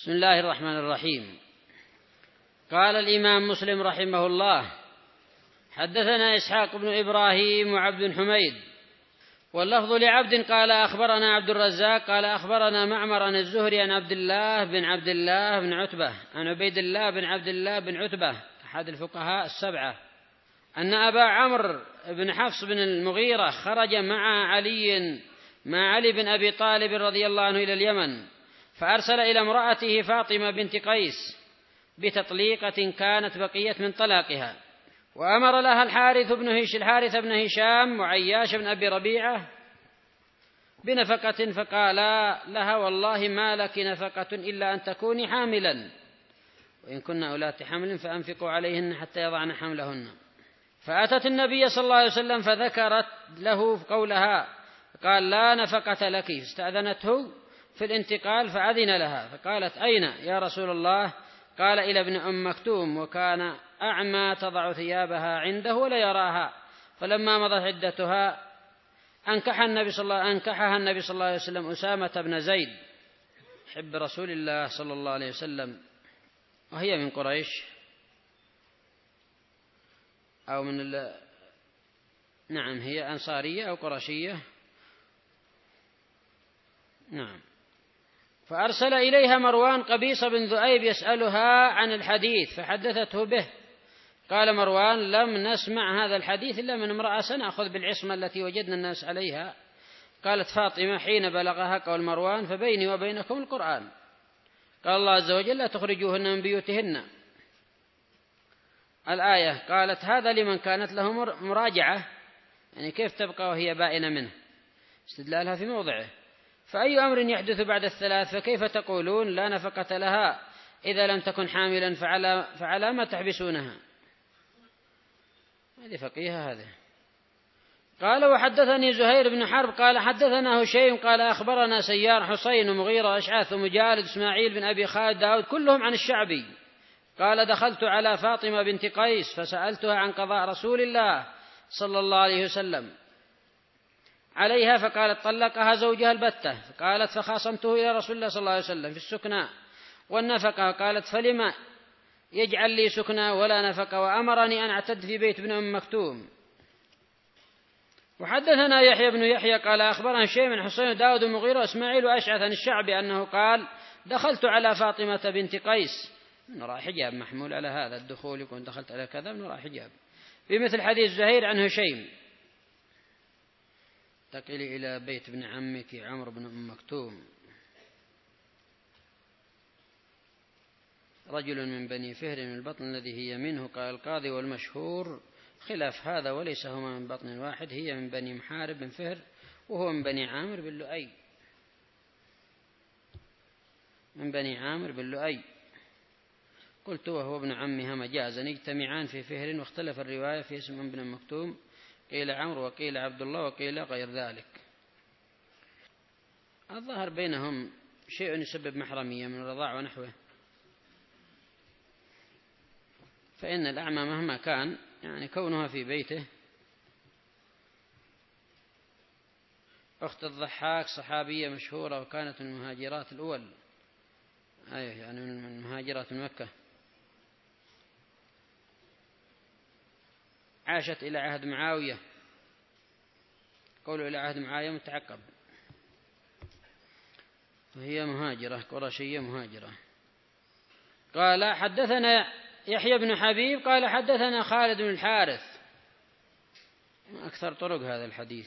بسم الله الرحمن الرحيم. قال الإمام مسلم رحمه الله: حدثنا إسحاق بن إبراهيم وعبد حميد، واللفظ لعبد قال أخبرنا عبد الرزاق قال أخبرنا معمر عن الزهري عن عبد الله بن عتبة عن عبيد الله بن عبد الله بن عتبة أحد الفقهاء السبعة أن أبا عمرو بن حفص بن المغيرة خرج مع علي بن أبي طالب رضي الله عنه إلى اليمن، فأرسل إلى امرأته فاطمة بنت قيس بتطليقة كانت بقية من طلاقها، وأمر لها الحارث بن هشام وعياش بن أبي ربيعة بنفقة، فقالا لها: والله ما لك نفقة إلا أن تكوني حاملا، وإن كن أولات حمل فأنفقوا عليهن حتى يضعن حملهن. فأتت النبي صلى الله عليه وسلم فذكرت له قولها، قال: لا نفقة لك. استأذنته في الانتقال فأذن لها، فقالت: أين يا رسول الله؟ قال: إلى ابن أم مكتوم، وكان أعمى تضع ثيابها عنده ولا يراها. فلما مضت عدتها أنكحها النبي صلى الله عليه وسلم أسامة بن زيد حب رسول الله صلى الله عليه وسلم، وهي من قريش أو نعم هي أنصارية أو قرشية. نعم. فأرسل إليها مروان قبيص بن ذؤيب يسألها عن الحديث فحدثته به. قال مروان: لم نسمع هذا الحديث إلا من امرأة سنأخذ بالعصمة التي وجدنا الناس عليها. قالت فاطمة حين بلغها قول مروان: فبيني وبينكم القرآن. قال الله عز وجل: لا تخرجوهن من بيوتهن. الآية. قالت: هذا لمن كانت له مراجعة، يعني كيف تبقى وهي بائنة منه، استدلالها في موضعه. فأي أمر يحدث بعد الثلاث فكيف تقولون لا نفقة لها إذا لم تكن حاملا، فعلى ما تحبسونها؟ هذه فقيهة هذه. قال: وحدثني زهير بن حرب قال حدثنا هشيم قال أخبرنا سيار حسين ومغيرة أشعث ومجالد إسماعيل بن أبي خالد داود كلهم عن الشعبي. قال: دخلت على فاطمة بنت قيس فسألتها عن قضاء رسول الله صلى الله عليه وسلم عليها، فقالت: طلقها زوجها البتة. فقالت: فخاصمته إلى رسول الله صلى الله عليه وسلم في السكنى والنفقة. قالت: فلما يجعل لي سكنى ولا نفقة، وأمرني أن أعتد في بيت ابن أم مكتوم. وحدثنا يحيى بن يحيى قال أخبرنا شيء من حسين داود ومغيرة إسماعيل وأشعث عن الشعبي أنه قال: دخلت على فاطمة بنت قيس، من وراء حجاب محمول على هذا الدخول، يكون دخلت على كذا من وراء حجاب، بمثل حديث زهير عن هشيم: تقلي إلى بيت ابن عمك عمرو بن أم مكتوم، رجل من بني فهر من البطن الذي هي منه. قال القاضي: والمشهور خلاف هذا، وليس هما من بطن واحد، هي من بني محارب بن فهر وهو من بني عامر بن لؤي. قلت: وهو ابن عمها مجازا، يجتمعان في فهر، واختلف الرواية في اسم ابن مكتوم، قيل عمرو وقيل عبد الله وقيل غير ذلك. الظاهر بينهم شيء يسبب محرمية من الرضاع ونحوه، فإن الأعمى مهما كان يعني كونها في بيته. أخت الضحاك صحابية مشهورة وكانت من المهاجرات الأول، يعني من مهاجرات مكة، عاشت إلى عهد معاوية، قولوا إلى عهد معاوية متعقب، وهي مهاجرة قرشية مهاجرة. قال: حدثنا يحيى بن حبيب قال حدثنا خالد بن الحارث، أكثر طرق هذا الحديث.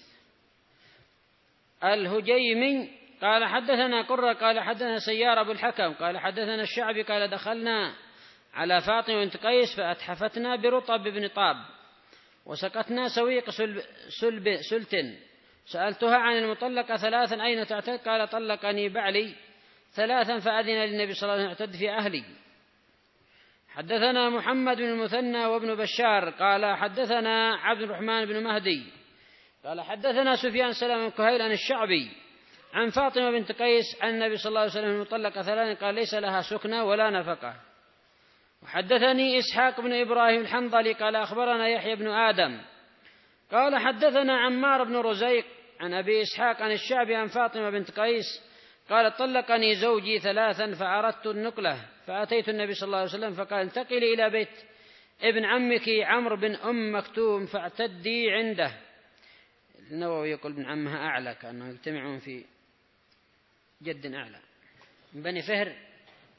الهجيمي قال حدثنا قرة قال حدثنا سيار أبو الحكم قال حدثنا الشعبي قال: دخلنا على فاطمة بنت قيس فأتحفتنا برطب بن طاب وسقتنا سويق سلت. سألتها عن المطلقة ثلاثا أين تعتد؟ قال: طلقني بعلي ثلاثا فأذن للنبي صلى الله عليه وسلم اعتد في أهلي. حدثنا محمد بن المثنى وابن بشار قال حدثنا عبد الرحمن بن مهدي قال حدثنا سفيان سلام بن كهيل عن الشعبي عن فاطمة بنت قيس عن النبي صلى الله عليه وسلم المطلقة ثلاثا قال: ليس لها سكنى ولا نفقة. وحدثني إسحاق بن إبراهيم الحنظلي قال أخبرنا يحيى بن آدم قال حدثنا عمار بن رزيق عن أبي إسحاق عن الشعبي عن فاطمة بنت قيس قالت طلقني زوجي 3 فأردت النقلة، فأتيت النبي صلى الله عليه وسلم فقال انتقلي إلى بيت ابن عمك عمرو بن أم مكتوم فاعتدي عنده. النووي يقول ابن عمها أعلى، كأنهم يجتمعون في جد أعلى من بني فهر،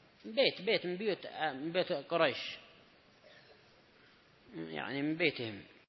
بيت من بيوت قريش، يعني من بيتهم.